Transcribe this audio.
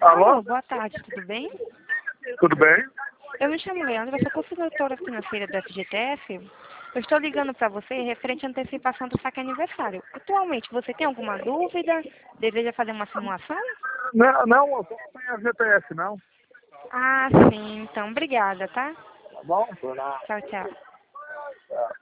Alô? Boa tarde, tudo bem? Tudo bem? Eu me chamo Leandro, eu sou consultora financeira da FGTS. Eu estou ligando para você referente à antecipação do saque aniversário. Atualmente, você tem alguma dúvida? Deseja fazer uma simulação? Não, não, eu não tenho a GPS, não. Ah, sim, então, obrigada, tá? Tá bom? Tchau, tchau.